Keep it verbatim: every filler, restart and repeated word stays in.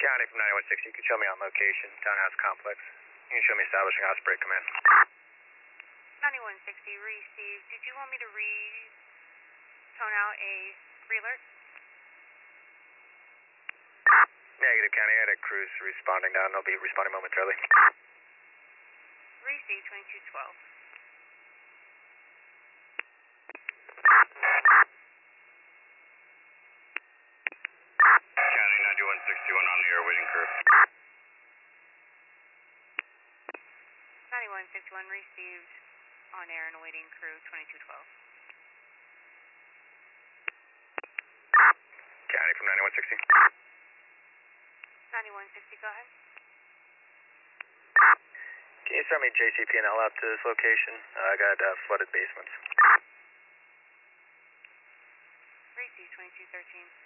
County from ninety-one sixty, you can show me on location, townhouse complex. You can show me establishing house break command. ninety-one sixty, received. Did you want me to re-tone out a re-alert? Negative, County. I had a cruise responding down. They'll be responding momentarily. Received, twenty-two twelve. County ninety-one sixty-one on the air, waiting crew. ninety-one sixty-one, received. On air and awaiting crew, twenty-two twelve. County from ninety-one sixty. ninety-one sixty, go ahead. Can you send me J C P and L out to this location? Uh, I got uh, flooded basements. Received, twenty-two thirteen.